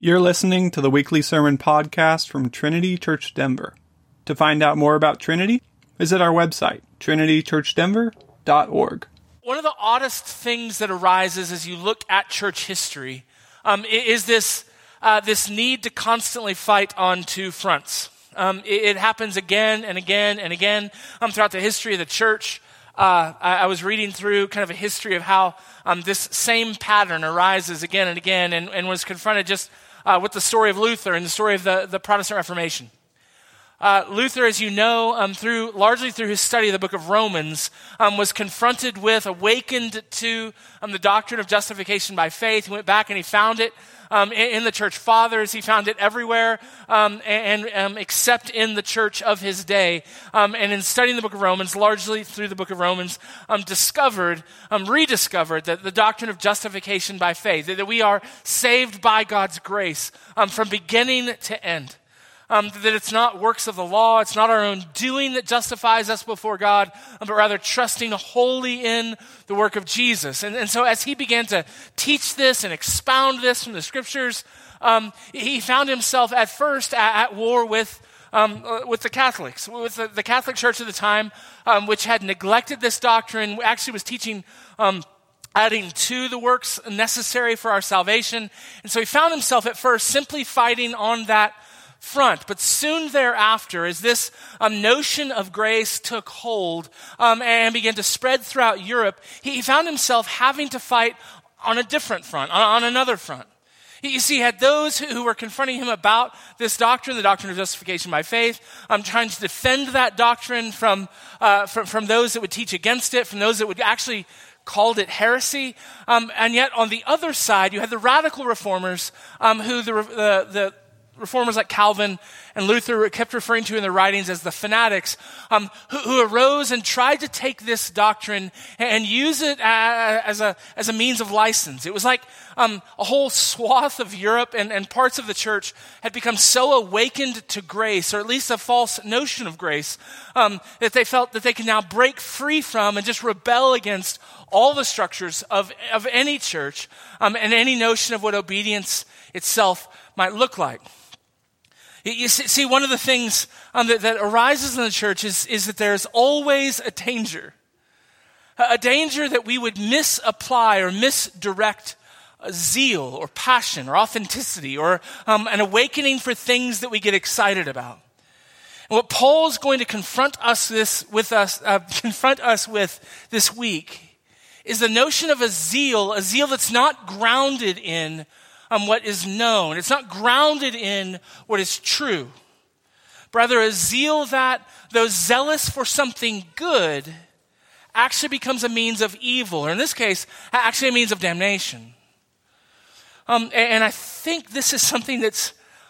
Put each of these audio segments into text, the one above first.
You're listening to the weekly sermon podcast from Trinity Church Denver. To find out more about Trinity, visit our website, trinitychurchdenver.org. One of the oddest things that arises as you look at church history is this need to constantly fight on two fronts. It happens again and again and again throughout the history of the church. I was reading through kind of a history of how this same pattern arises again and again, and was confronted just with the story of Luther and the story of the Protestant Reformation. Luther, as you know, largely through his study of the book of Romans, was confronted with, awakened to the doctrine of justification by faith. He went back and he found it in the church fathers. He found it everywhere, except in the church of his day. And in studying the book of Romans, largely through the book of Romans, rediscovered that the doctrine of justification by faith, that we are saved by God's grace from beginning to end. That it's not works of the law, it's not our own doing that justifies us before God, but rather trusting wholly in the work of Jesus. And so as he began to teach this and expound this from the scriptures, he found himself at first at war with the Catholics, with the Catholic Church at the time, which had neglected this doctrine, actually was teaching adding to the works necessary for our salvation. And so he found himself at first simply fighting on that front. But soon thereafter, as this notion of grace took hold and began to spread throughout Europe, he found himself having to fight on a different front, on another front. You see, he had those who were confronting him about this doctrine, the doctrine of justification by faith, trying to defend that doctrine from those that would teach against it, from those that would actually called it heresy. And yet on the other side, you had the radical reformers who the reformers like Calvin and Luther kept referring to in their writings as the fanatics, who arose and tried to take this doctrine and use it as a means of license. It was like a whole swath of Europe and parts of the church had become so awakened to grace, or at least a false notion of grace, that they felt that they could now break free from and just rebel against all the structures of any church and any notion of what obedience itself might look like. You see, one of the things that arises in the church is that there's always a danger that we would misapply or misdirect zeal or passion or authenticity or an awakening for things that we get excited about. And what Paul's going to confront us with this week is the notion of a zeal that's not grounded in what is known. It's not grounded in what is true. Rather, a zeal that, though zealous for something good, actually becomes a means of evil, or in this case, actually a means of damnation. And I think this is something that's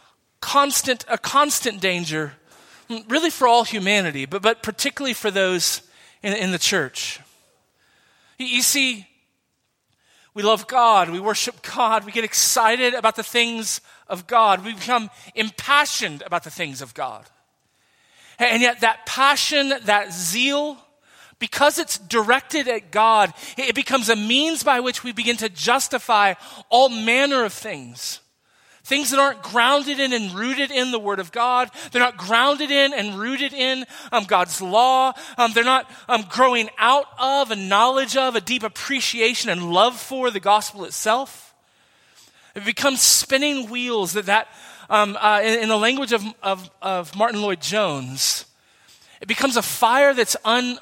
a constant danger, really for all humanity, but particularly for those in the church. You see, we love God, we worship God, we get excited about the things of God, we become impassioned about the things of God. And yet that passion, that zeal, because it's directed at God, it becomes a means by which we begin to justify all manner of things. Things that aren't grounded in and rooted in the Word of God. They're not grounded in and rooted in God's law. They're not growing out of a knowledge of, a deep appreciation and love for the gospel itself. It becomes spinning wheels that in the language of Martin Lloyd-Jones, it becomes a fire that's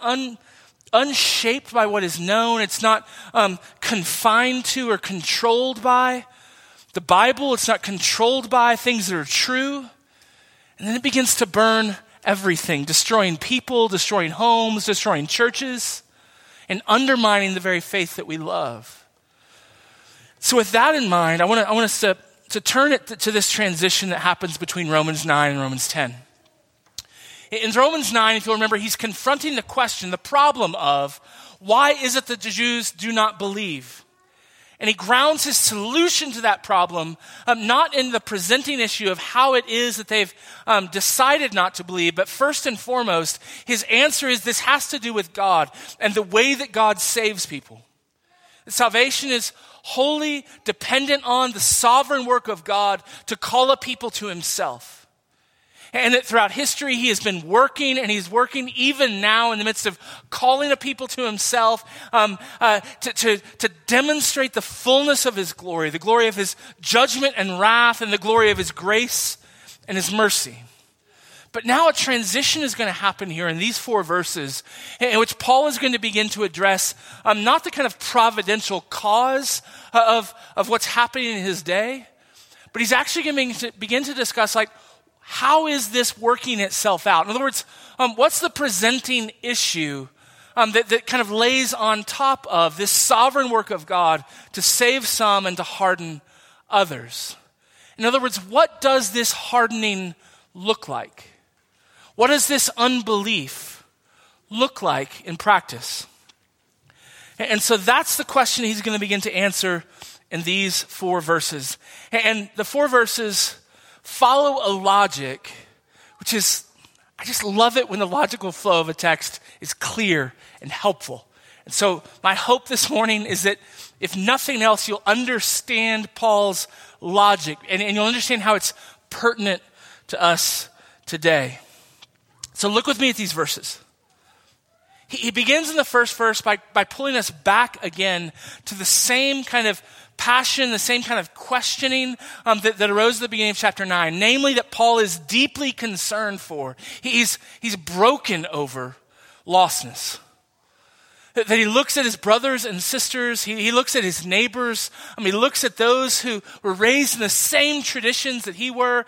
unshaped by what is known. It's not confined to or controlled by the Bible. It's not controlled by things that are true. And then it begins to burn everything, destroying people, destroying homes, destroying churches, and undermining the very faith that we love. So with that in mind, I want us to turn it to this transition that happens between Romans 9 and Romans 10. In Romans 9, if you'll remember, he's confronting the question, the problem of why is it that the Jews do not believe? And he grounds his solution to that problem not in the presenting issue of how it is that they've decided not to believe, but first and foremost, his answer is this has to do with God and the way that God saves people. Salvation is wholly dependent on the sovereign work of God to call a people to himself. And that throughout history, he has been working, and he's working even now in the midst of calling a people to himself to demonstrate the fullness of his glory, the glory of his judgment and wrath, and the glory of his grace and his mercy. But now a transition is going to happen here in these 4 verses in which Paul is going to begin to address not the kind of providential cause of what's happening in his day, but he's actually going to begin to discuss, like, how is this working itself out? In other words, what's the presenting issue that kind of lays on top of this sovereign work of God to save some and to harden others? In other words, what does this hardening look like? What does this unbelief look like in practice? And so that's the question he's going to begin to answer in these 4 verses. And the 4 verses follow a logic, which is, I just love it when the logical flow of a text is clear and helpful. And so my hope this morning is that if nothing else, you'll understand Paul's logic and you'll understand how it's pertinent to us today. So look with me at these verses. He begins in the first verse by pulling us back again to the same kind of passion, the same kind of questioning that arose at the beginning of chapter 9, namely that Paul is deeply concerned for. He's broken over lostness. That he looks at his brothers and sisters, he looks at his neighbors, he looks at those who were raised in the same traditions that he was.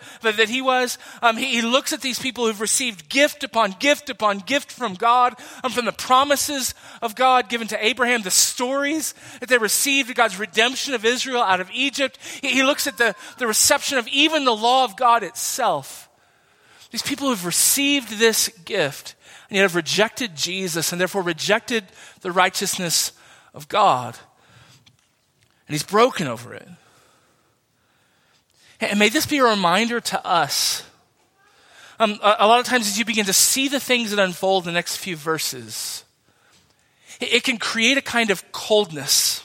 He looks at these people who've received gift upon gift upon gift from God, from the promises of God given to Abraham, the stories that they received of God's redemption of Israel out of Egypt. He looks at the reception of even the law of God itself. These people who've received this gift and yet have rejected Jesus and therefore rejected the righteousness of God. And he's broken over it. And may this be a reminder to us. A lot of times as you begin to see the things that unfold in the next few verses, it can create a kind of coldness,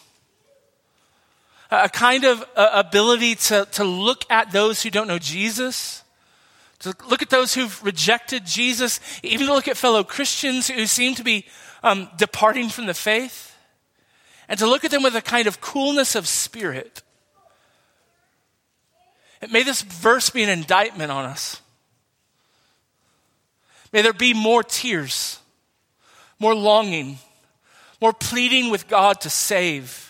a kind of ability to look at those who don't know Jesus, to look at those who've rejected Jesus, even to look at fellow Christians who seem to be departing from the faith, and to look at them with a kind of coolness of spirit. May this verse be an indictment on us. May there be more tears, more longing, more pleading with God to save.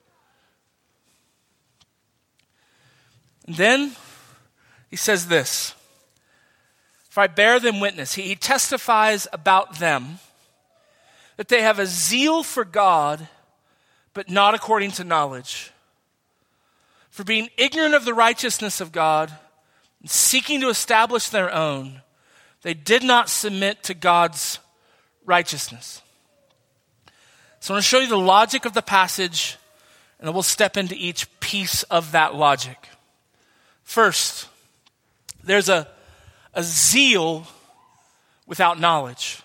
And then he says this, "For I bear them witness." He testifies about them that they have a zeal for God, but not according to knowledge. For being ignorant of the righteousness of God and seeking to establish their own, they did not submit to God's righteousness. So I want to show you the logic of the passage, and then we'll step into each piece of that logic. First, there's a zeal without knowledge.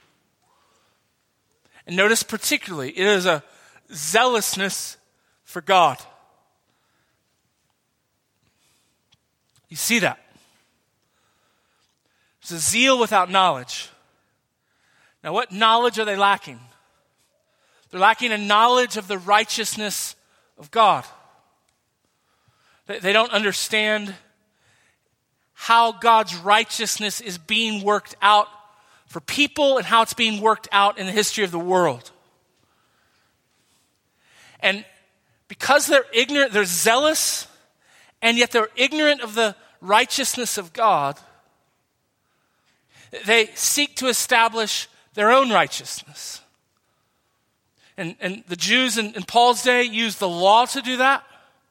And notice particularly, it is a zealousness for God. You see that? It's a zeal without knowledge. Now, what knowledge are they lacking? They're lacking a knowledge of the righteousness of God. They don't understand how God's righteousness is being worked out for people and how it's being worked out in the history of the world. And because they're ignorant, they're zealous, and yet they're ignorant of the righteousness of God, they seek to establish their own righteousness. And the Jews in Paul's day used the law to do that.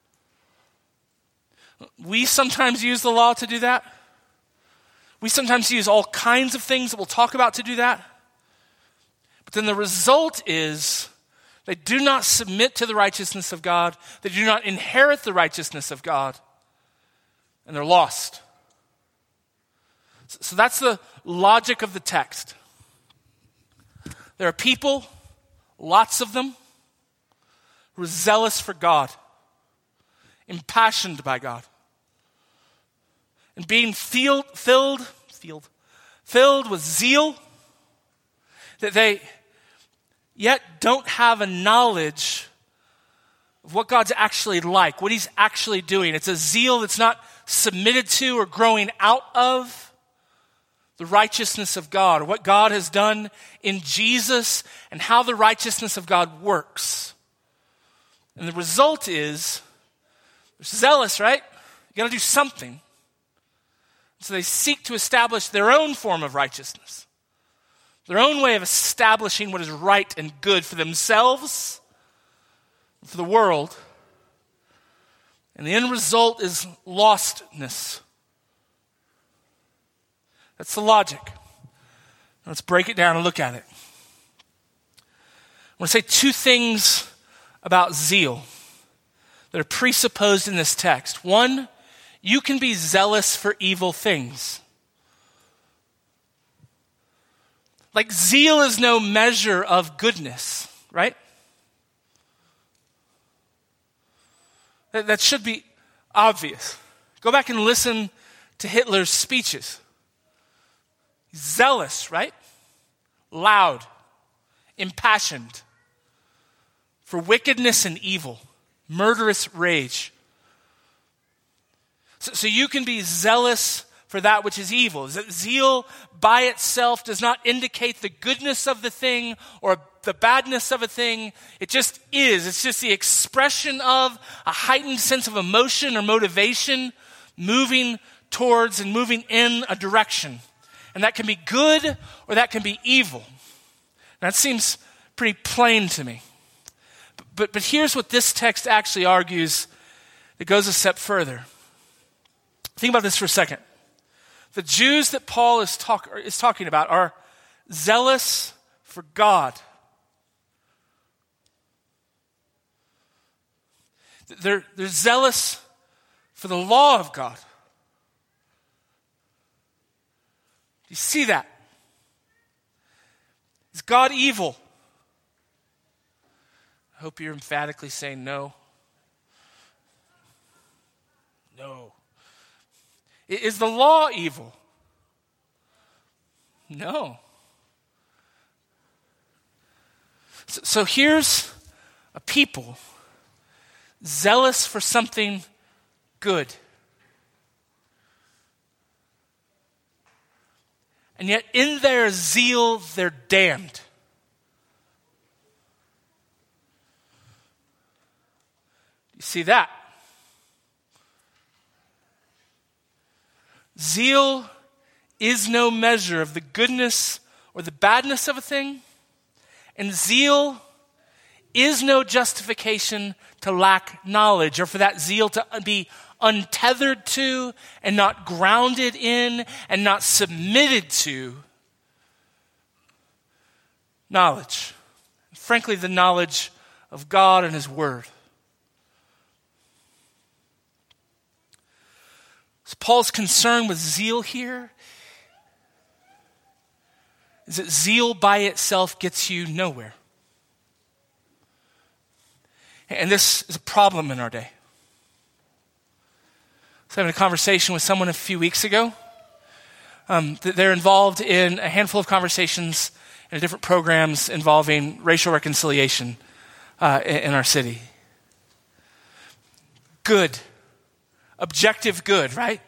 We sometimes use the law to do that. We sometimes use all kinds of things that we'll talk about to do that. But then the result is they do not submit to the righteousness of God. They do not inherit the righteousness of God. And they're lost. So that's the logic of the text. There are people, lots of them, who are zealous for God, impassioned by God, and being filled with zeal, that they yet don't have a knowledge of what God's actually like, what he's actually doing. It's a zeal that's not submitted to or growing out of the righteousness of God, or what God has done in Jesus and how the righteousness of God works. And the result is, they're zealous, right? You got to do something. So they seek to establish their own form of righteousness, their own way of establishing what is right and good for themselves, for the world. And the end result is lostness. That's the logic. Let's break it down and look at it. I want to say two things about zeal that are presupposed in this text. One, you can be zealous for evil things. Like, zeal is no measure of goodness, right? That should be obvious. Go back and listen to Hitler's speeches. He's zealous, right? Loud, impassioned for wickedness and evil, murderous rage. So you can be zealous for that which is evil. Zeal by itself does not indicate the goodness of the thing or the badness of a thing. It just is. It's just the expression of a heightened sense of emotion or motivation moving towards and moving in a direction. And that can be good or that can be evil. That seems pretty plain to me. But here's what this text actually argues that goes a step further. Think about this for a second. The Jews that Paul is talking about are zealous for God. They're zealous for the law of God. Do you see that? Is God evil? I hope you're emphatically saying no. No. Is the law evil? No. So here's a people zealous for something good. And yet in their zeal, they're damned. You see that? Zeal is no measure of the goodness or the badness of a thing, and zeal is no justification to lack knowledge or for that zeal to be untethered to and not grounded in and not submitted to knowledge. Frankly, the knowledge of God and His Word. So Paul's concern with zeal here is that zeal by itself gets you nowhere. And this is a problem in our day. I was having a conversation with someone a few weeks ago. They're involved in a handful of conversations in different programs involving racial reconciliation in our city. Good. Objective good, right?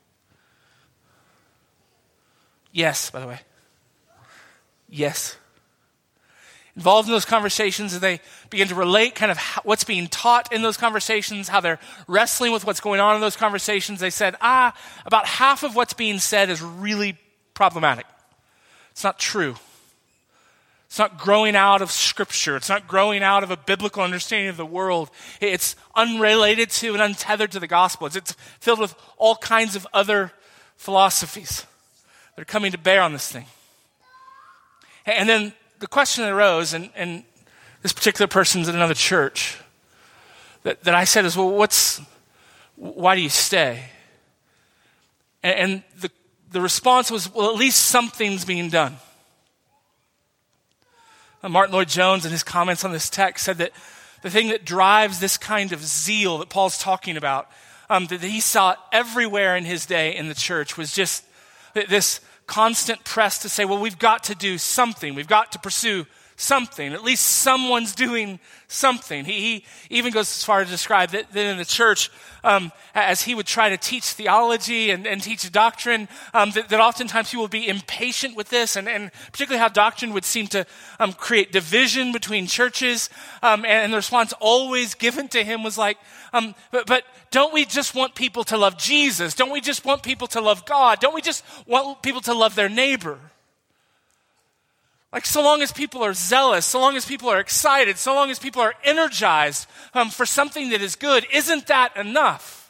Yes, by the way. Yes. Involved in those conversations, as they begin to relate kind of what's being taught in those conversations, how they're wrestling with what's going on in those conversations, they said, about half of what's being said is really problematic. It's not true. It's not growing out of Scripture. It's not growing out of a biblical understanding of the world. It's unrelated to and untethered to the gospel. It's filled with all kinds of other philosophies that are coming to bear on this thing. And then the question that arose, and this particular person's in another church, that I said is, well, why do you stay? And the response was, well, at least something's being done. Martin Lloyd-Jones, in his comments on this text, said that the thing that drives this kind of zeal that Paul's talking about, that he saw everywhere in his day in the church, was just this constant press to say, well, we've got to do something. We've got to pursue something. At least someone's doing something. He even goes as far as to describe that in the church, as he would try to teach theology and teach doctrine, that oftentimes he will be impatient with this, and particularly how doctrine would seem to create division between churches. And the response always given to him was like, but don't we just want people to love Jesus? Don't we just want people to love God? Don't we just want people to love their neighbor? Like, so long as people are zealous, so long as people are excited, so long as people are energized for something that is good, isn't that enough?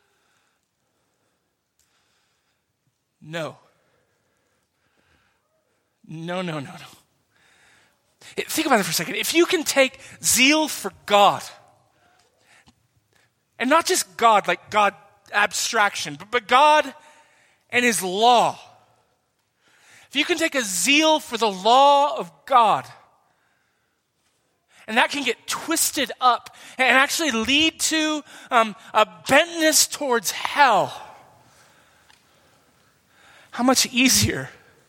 No. No. Think about it for a second. If you can take zeal for God, and not just God, like God abstraction, but God and his law, if you can take a zeal for the law of God, and that can get twisted up and actually lead to a bentness towards hell, how much easier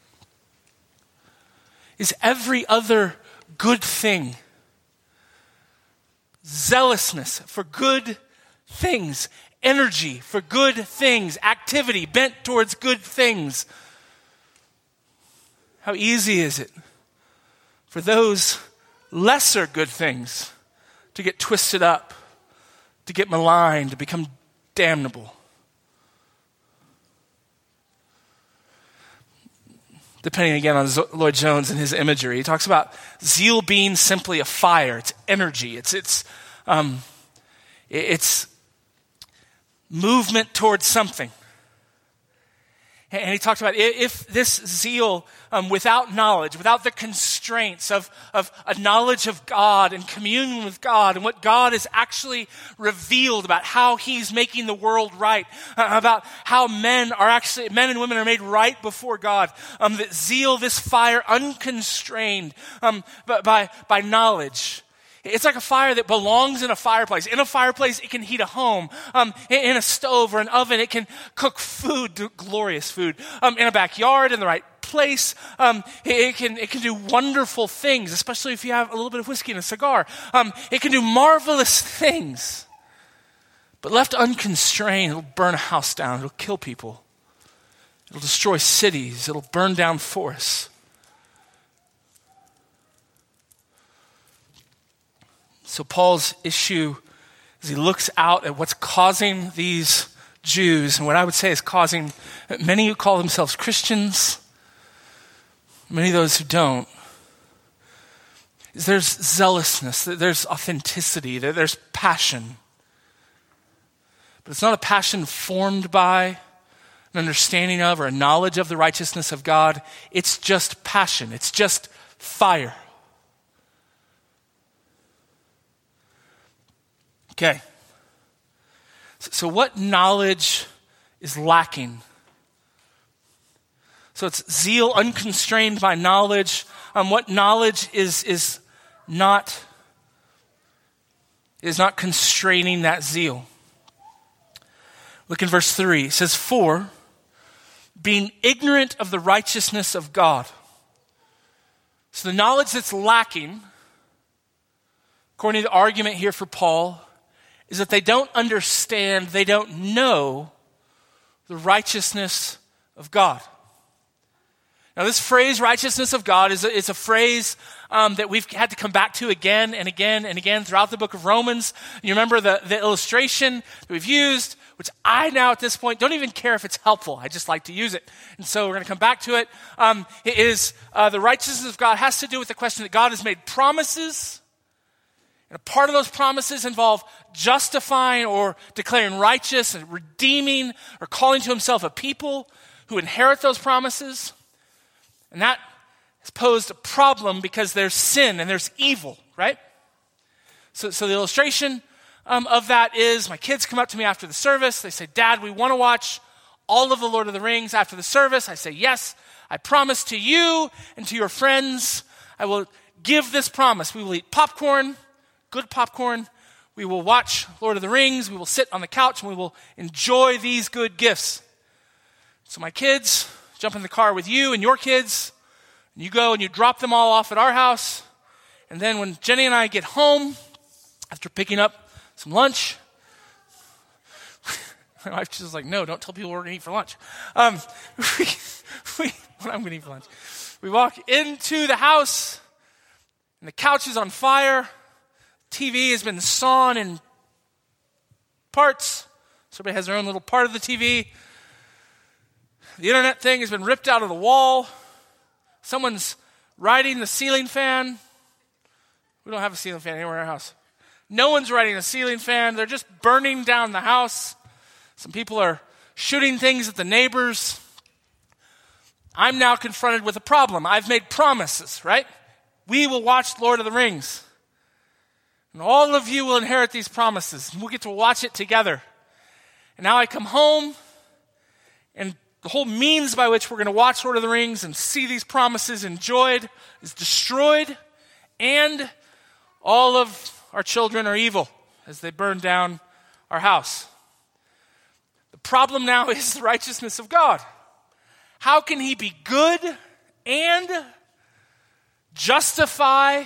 is every other good thing? Zealousness for good things, energy for good things, activity bent towards good things. How easy is it for those lesser good things to get twisted up, to get maligned, to become damnable? Depending again on Lloyd Jones and his imagery, he talks about zeal being simply a fire. It's energy. It's movement towards something. And he talked about if this zeal, without knowledge, without the constraints of a knowledge of God and communion with God and what God has actually revealed about how he's making the world right, about how men and women are made right before God, that zeal, this fire unconstrained by knowledge. It's like a fire that belongs in a fireplace. In a fireplace, it can heat a home. In a stove or an oven, it can cook food, glorious food. In a backyard, in the right place, it can do wonderful things, especially if you have a little bit of whiskey and a cigar. It can do marvelous things. But left unconstrained, it'll burn a house down. It'll kill people. It'll destroy cities. It'll burn down forests. So Paul's issue, as he looks out at what's causing these Jews, and what I would say is causing many who call themselves Christians, many of those who don't, is there's zealousness, there's authenticity, there's passion. But it's not a passion formed by an understanding of or a knowledge of the righteousness of God. It's just passion. It's just fire. Okay, so what knowledge is lacking? So it's zeal unconstrained by knowledge. What knowledge is not constraining that zeal? Look in verse 3. It says, "For being ignorant of the righteousness of God." So the knowledge that's lacking, according to the argument here for Paul, is that they don't understand, they don't know the righteousness of God. Now this phrase, righteousness of God, is a phrase that we've had to come back to again and again and again throughout the book of Romans. You remember the illustration that we've used, which I now at this point don't even care if it's helpful. I just like to use it. And so we're going to come back to it. It is the righteousness of God has to do with the question that God has made promises. And a part of those promises involve justifying or declaring righteous and redeeming or calling to himself a people who inherit those promises. And that has posed a problem because there's sin and there's evil, right? So the illustration of that is my kids come up to me after the service. They say, "Dad, we want to watch all of the Lord of the Rings after the service." I say, "Yes, I promise to you and to your friends, I will give this promise. We will eat popcorn, good popcorn. We will watch Lord of the Rings. We will sit on the couch and we will enjoy these good gifts. So my kids jump in the car with you and your kids. And you go and you drop them all off at our house. And then when Jenny and I get home, after picking up some lunch, my wife just like, no, don't tell people we're going to eat for lunch. What I'm going to eat for lunch. We walk into the house, and the couch is on fire. TV has been sawn in parts. So everybody has their own little part of the TV. The internet thing has been ripped out of the wall. Someone's riding the ceiling fan. We don't have a ceiling fan anywhere in our house. No one's riding a ceiling fan. They're just burning down the house. Some people are shooting things at the neighbors. I'm now confronted with a problem. I've made promises, right? We will watch Lord of the Rings. And all of you will inherit these promises. And we'll get to watch it together. And now I come home, and the whole means by which we're going to watch Lord of the Rings and see these promises enjoyed is destroyed. And all of our children are evil as they burn down our house. The problem now is the righteousness of God. How can he be good and justify,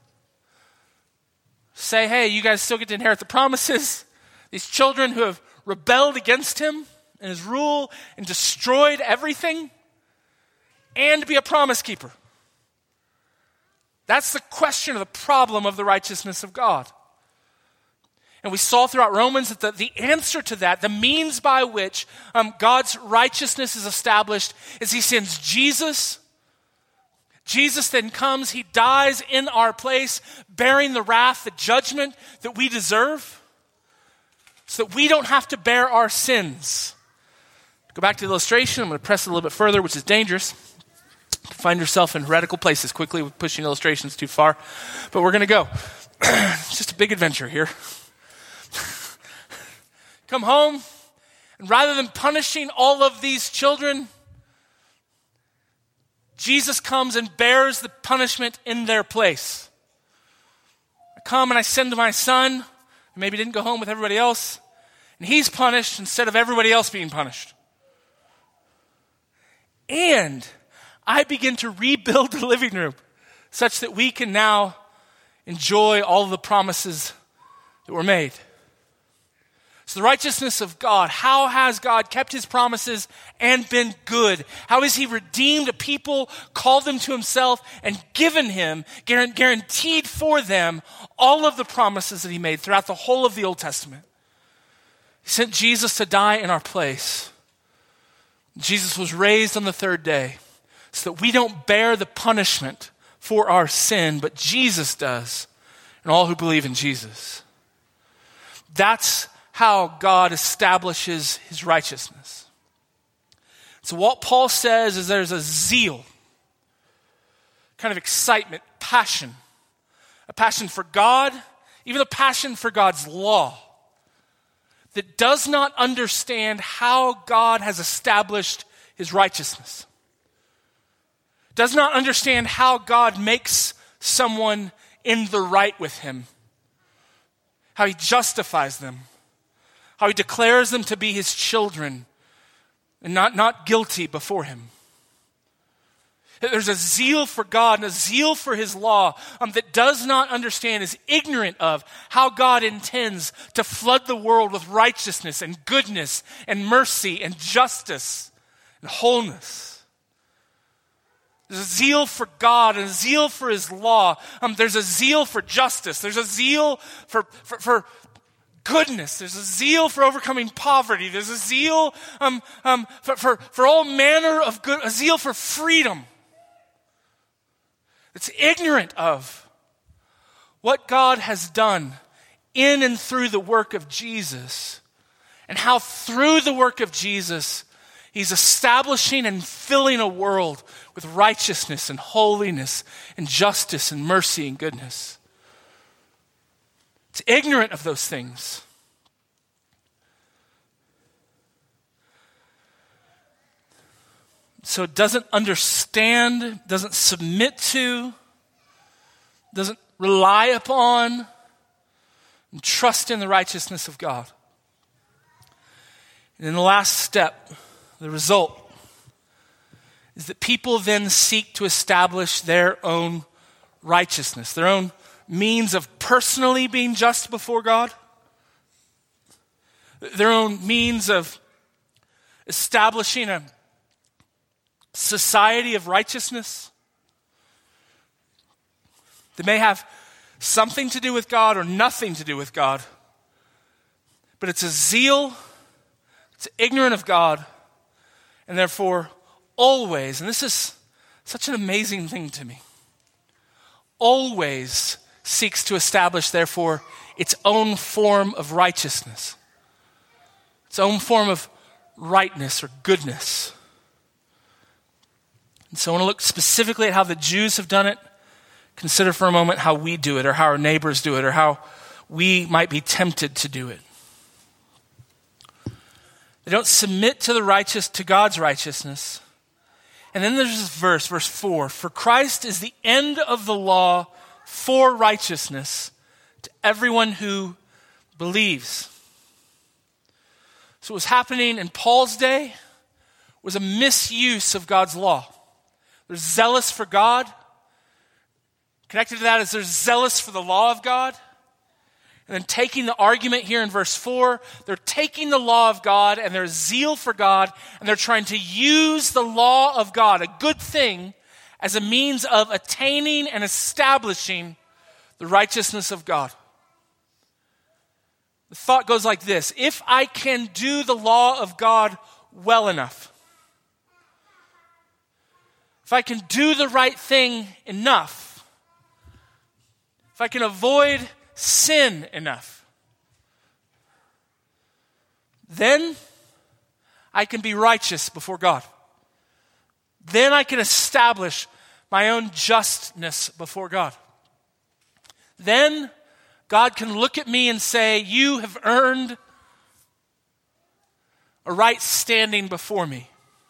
say, hey, you guys still get to inherit the promises? These children who have rebelled against him and his rule and destroyed everything, and be a promise keeper. That's the question of the problem of the righteousness of God. And we saw throughout Romans that the answer to that, the means by which God's righteousness is established, is he sends Jesus. Jesus then comes, he dies in our place, bearing the wrath, the judgment that we deserve, so that we don't have to bear our sins. Go back to the illustration. I'm going to press it a little bit further, which is dangerous. Find yourself in heretical places quickly with pushing illustrations too far. But we're going to go. It's just a big adventure here. Come home, and rather than punishing all of these children, Jesus comes and bears the punishment in their place. I come and I send my son, who maybe didn't go home with everybody else, and he's punished instead of everybody else being punished. And I begin to rebuild the living room such that we can now enjoy all of the promises that were made. So the righteousness of God, how has God kept his promises and been good? How has he redeemed a people, called them to himself, and given him, guaranteed for them, all of the promises that he made throughout the whole of the Old Testament? He sent Jesus to die in our place. Jesus was raised on the third day so that we don't bear the punishment for our sin, but Jesus does, and all who believe in Jesus. That's how God establishes his righteousness. So what Paul says is there's a zeal, kind of excitement, passion, a passion for God, even a passion for God's law, that does not understand how God has established his righteousness. Does not understand how God makes someone in the right with him. How he justifies them. How he declares them to be his children and not guilty before him. There's a zeal for God and a zeal for his law that does not understand, is ignorant of how God intends to flood the world with righteousness and goodness and mercy and justice and wholeness. There's a zeal for God and a zeal for his law. There's a zeal for justice. There's a zeal for goodness. There's a zeal for overcoming poverty. There's a zeal for all manner of good, a zeal for freedom. It's ignorant of what God has done in and through the work of Jesus, and how through the work of Jesus, he's establishing and filling a world with righteousness and holiness and justice and mercy and goodness. It's ignorant of those things. So it doesn't understand, doesn't submit to, doesn't rely upon and trust in the righteousness of God. And in the last step, the result is that people then seek to establish their own righteousness, their own means of personally being just before God, their own means of establishing a society of righteousness. They may have something to do with God or nothing to do with God, but it's a zeal, it's ignorant of God, and therefore always, and this is such an amazing thing to me, always seeks to establish, therefore, its own form of righteousness, its own form of rightness or goodness. And so I want to look specifically at how the Jews have done it. Consider for a moment how we do it, or how our neighbors do it, or how we might be tempted to do it. They don't submit to God's righteousness. And then there's this verse 4. For Christ is the end of the law for righteousness to everyone who believes. So what was happening in Paul's day was a misuse of God's law. They're zealous for God. Connected to that is they're zealous for the law of God. And then taking the argument here in verse 4, they're taking the law of God and their zeal for God, and they're trying to use the law of God, a good thing, as a means of attaining and establishing the righteousness of God. The thought goes like this: if I can do the law of God well enough, if I can do the right thing enough, if I can avoid sin enough, then I can be righteous before God. Then I can establish my own justness before God. Then God can look at me and say, you have earned a right standing before me.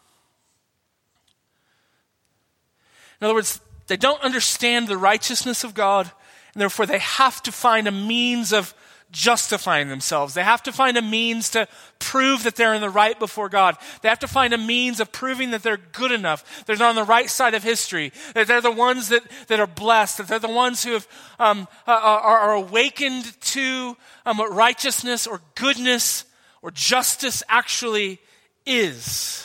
In other words, they don't understand the righteousness of God, and therefore they have to find a means of justifying themselves. They have to find a means to prove that they're in the right before God. They have to find a means of proving that they're good enough, they're on the right side of history, that they're the ones that are blessed, that they're the ones who have are awakened to what righteousness or goodness or justice actually is.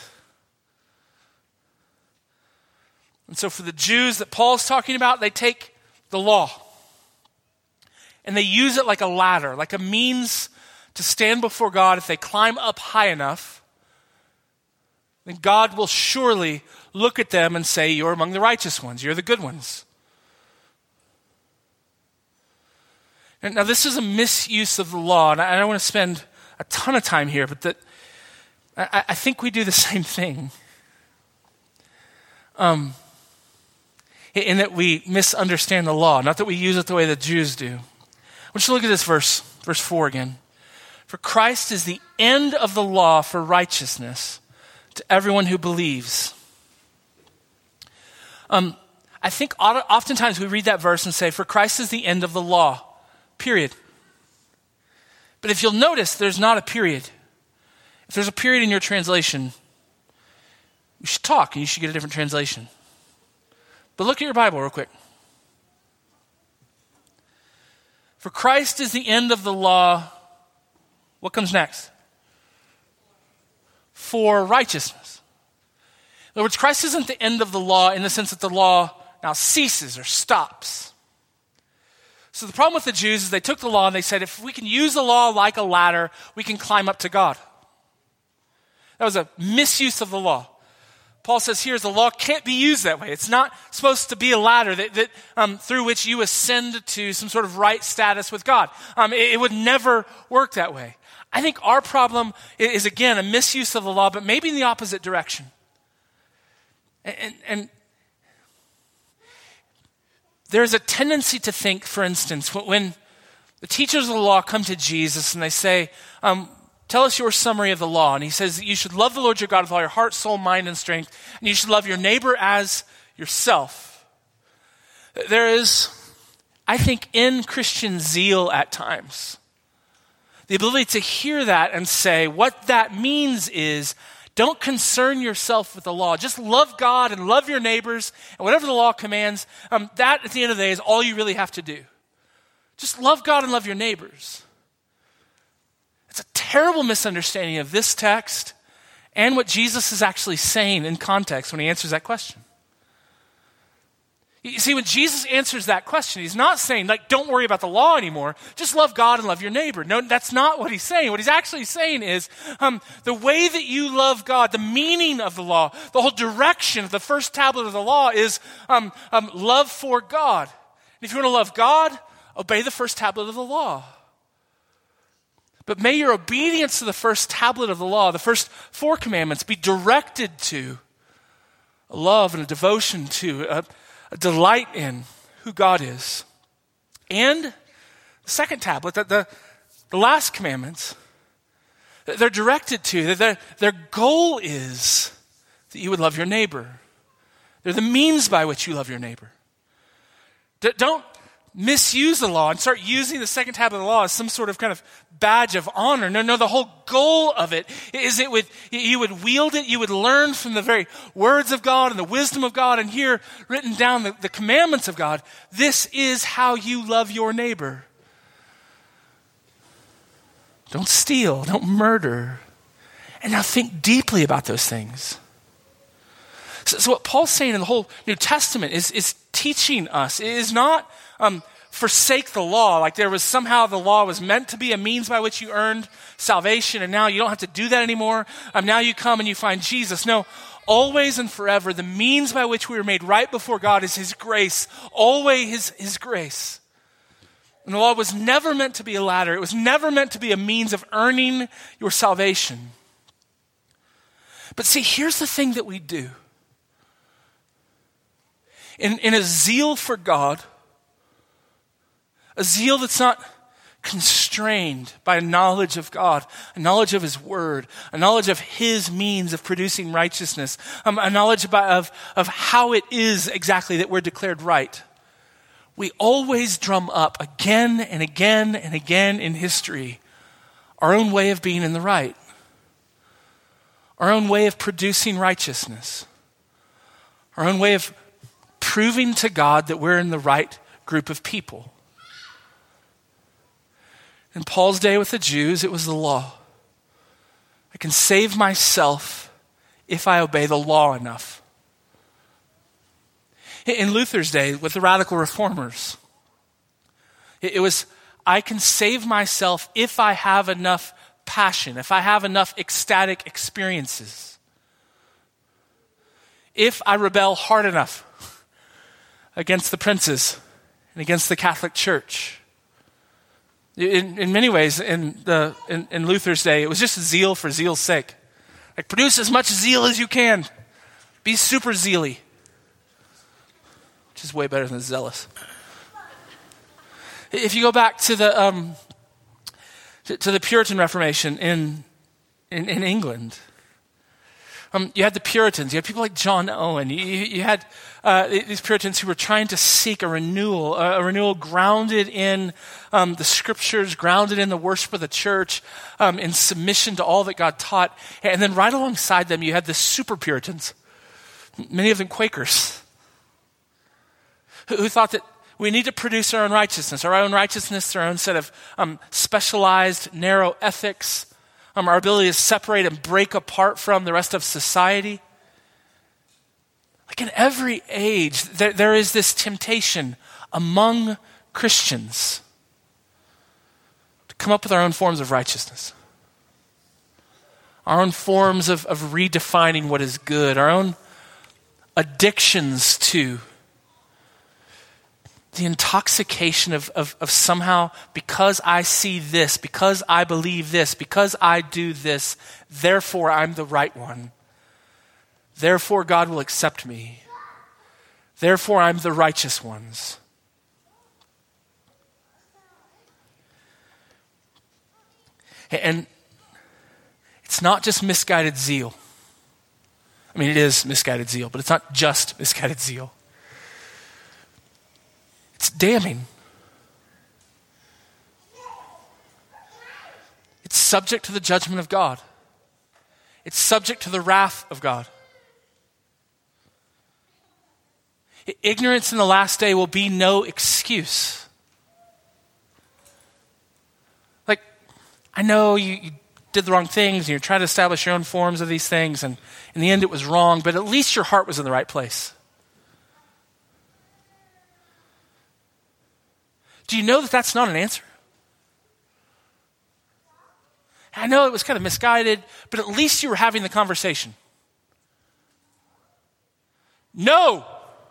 And so for the Jews that Paul's talking about, they take the law and they use it like a ladder, like a means to stand before God. If they climb up high enough, then God will surely look at them and say, you're among the righteous ones, you're the good ones. And now this is a misuse of the law, and I don't want to spend a ton of time here, but I think we do the same thing. In that we misunderstand the law, not that we use it the way the Jews do. I want you to look at this verse 4 again. For Christ is the end of the law for righteousness to everyone who believes. I think oftentimes we read that verse and say, for Christ is the end of the law, period. But if you'll notice, there's not a period. If there's a period in your translation, we should talk and you should get a different translation. But look at your Bible real quick. For Christ is the end of the law. What comes next? For righteousness. In other words, Christ isn't the end of the law in the sense that the law now ceases or stops. So the problem with the Jews is they took the law and they said, if we can use the law like a ladder, we can climb up to God. That was a misuse of the law. Paul says here, the law can't be used that way. It's not supposed to be a ladder that through which you ascend to some sort of right status with God. It would never work that way. I think our problem is, again, a misuse of the law, but maybe in the opposite direction. And there's a tendency to think, for instance, when the teachers of the law come to Jesus and they say, tell us your summary of the law. And he says that you should love the Lord your God with all your heart, soul, mind, and strength. And you should love your neighbor as yourself. There is, I think, in Christian zeal at times, The ability to hear that and say, what that means is, don't concern yourself with the law. Just love God and love your neighbors, and whatever the law commands, that at the end of the day is all you really have to do. Just love God and love your neighbors. It's a terrible misunderstanding of this text and what Jesus is actually saying in context when he answers that question. You see, when Jesus answers that question, he's not saying, like, don't worry about the law anymore. Just love God and love your neighbor. No, that's not what he's saying. What he's actually saying is the way that you love God, the meaning of the law, the whole direction of the first tablet of the law is love for God. And if you want to love God, obey the first tablet of the law. But may your obedience to the first tablet of the law, the first 4 commandments, be directed to a love and a devotion to, a delight in who God is. And the second tablet, the last commandments, they're directed to, their goal is that you would love your neighbor. They're the means by which you love your neighbor. Don't misuse the law and start using the second tablet of the law as some sort of kind of badge of honor. No, the whole goal of it is you would wield it, you would learn from the very words of God and the wisdom of God, and here written down the commandments of God. This is how you love your neighbor. Don't steal, don't murder. And now think deeply about those things. So what Paul's saying in the whole New Testament is teaching us. It is not forsake the law, like there was somehow the law was meant to be a means by which you earned salvation, and now you don't have to do that anymore. Now you come and you find Jesus. No, always and forever, the means by which we were made right before God is his grace, always his grace. And the law was never meant to be a ladder. It was never meant to be a means of earning your salvation. But see, here's the thing that we do. In a zeal for God, a zeal that's not constrained by a knowledge of God, a knowledge of his word, a knowledge of his means of producing righteousness, a knowledge of how it is exactly that we're declared right. We always drum up again and again and again in history our own way of being in the right, our own way of producing righteousness, our own way of proving to God that we're in the right group of people. In Paul's day with the Jews, it was the law. I can save myself if I obey the law enough. In Luther's day with the radical reformers, it was, I can save myself if I have enough passion, if I have enough ecstatic experiences, if I rebel hard enough against the princes and against the Catholic Church. In many ways, in Luther's day, it was just zeal for zeal's sake. Like, produce as much zeal as you can. Be super zealy. Which is way better than zealous. If you go back to the Puritan Reformation in England, you had the Puritans. You had people like John Owen. You had these Puritans who were trying to seek a renewal grounded in the scriptures, grounded in the worship of the church, in submission to all that God taught. And then right alongside them, you had the super Puritans, many of them Quakers, who thought that we need to produce our own righteousness, our own set of specialized, narrow ethics, our ability to separate and break apart from the rest of society. Like in every age, there is this temptation among Christians to come up with our own forms of righteousness, our own forms of redefining what is good, our own addictions to the intoxication of somehow, because I see this, because I believe this, because I do this, therefore I'm the right one. Therefore God will accept me. Therefore I'm the righteous ones. And it's not just misguided zeal. I mean, it is misguided zeal, but it's not just misguided zeal. It's damning. subject to the judgment of God. It's subject to the wrath of God. Ignorance in the last day will be no excuse. Like, I know you did the wrong things and you're trying to establish your own forms of these things, and in the end it was wrong, but at least your heart was in the right place. Do you know that that's not an answer? I know it was kind of misguided, but at least you were having the conversation. No!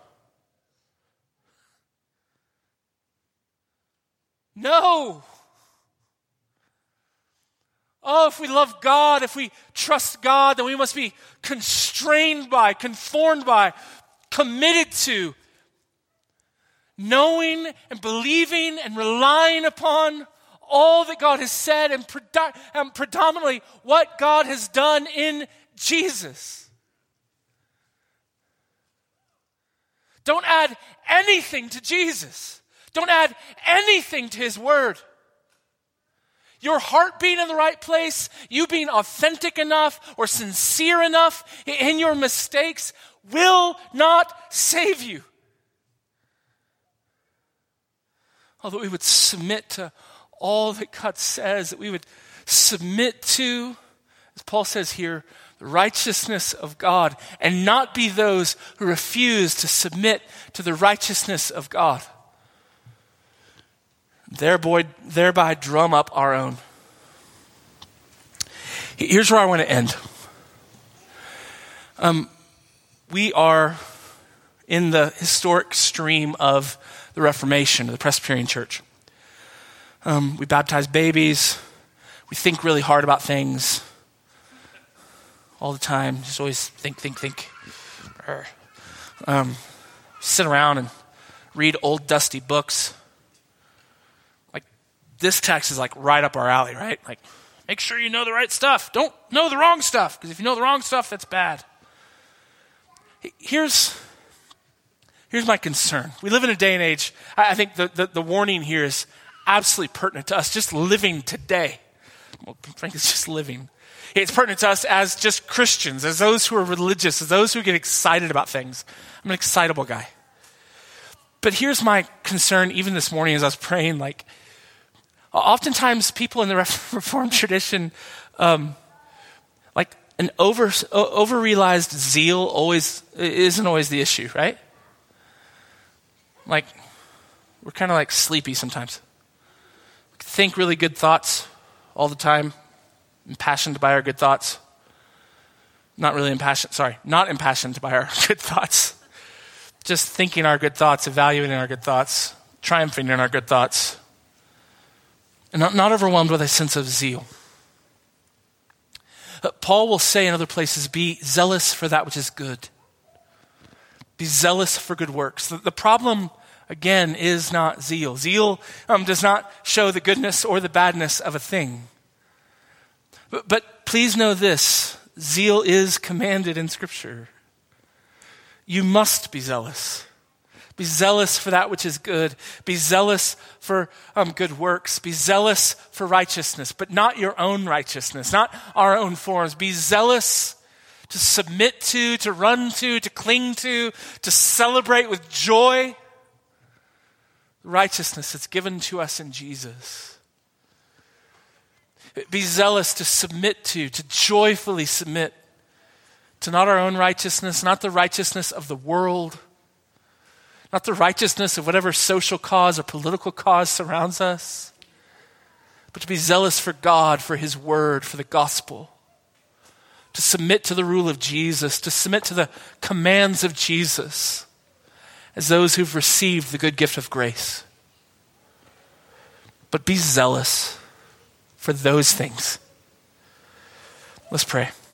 No! Oh, if we love God, if we trust God, then we must be constrained by, conformed by, committed to knowing and believing and relying upon all that God has said and predominantly what God has done in Jesus. Don't add anything to Jesus. Don't add anything to his word. Your heart being in the right place, you being authentic enough or sincere enough in your mistakes will not save you. Oh, that we would submit to all that God says, that we would submit to, as Paul says here, the righteousness of God, and not be those who refuse to submit to the righteousness of God. Thereby drum up our own. Here's where I want to end. We are in the historic stream of the Reformation, of the Presbyterian Church. We baptize babies. We think really hard about things all the time. Just always think. Sit around and read old dusty books. Like, this text is like right up our alley, right? Like, make sure you know the right stuff. Don't know the wrong stuff, because if you know the wrong stuff, that's bad. Here's my concern. We live in a day and age, I think the warning here is absolutely pertinent to us just living today. Well, frankly, it's just living. It's pertinent to us as just Christians, as those who are religious, as those who get excited about things. I'm an excitable guy. But here's my concern, even this morning as I was praying, like, oftentimes people in the Reformed tradition, like an over-realized zeal isn't always the issue, right? Like, we're kind of like sleepy sometimes. Think really good thoughts all the time, impassioned by our good thoughts. Not impassioned by our good thoughts. Just thinking our good thoughts, evaluating our good thoughts, triumphing in our good thoughts. And not overwhelmed with a sense of zeal. Paul will say in other places, be zealous for that which is good. Be zealous for good works. The problem, again, is not zeal. Zeal does not show the goodness or the badness of a thing. But please know this, zeal is commanded in Scripture. You must be zealous. Be zealous for that which is good. Be zealous for good works. Be zealous for righteousness, but not your own righteousness, not our own forms. Be zealous to submit to run to cling to celebrate with joy the righteousness that's given to us in Jesus. Be zealous to submit to joyfully submit to not our own righteousness, not the righteousness of the world, not the righteousness of whatever social cause or political cause surrounds us, but to be zealous for God, for his word, for the gospel, to submit to the rule of Jesus, to submit to the commands of Jesus as those who've received the good gift of grace. But be zealous for those things. Let's pray.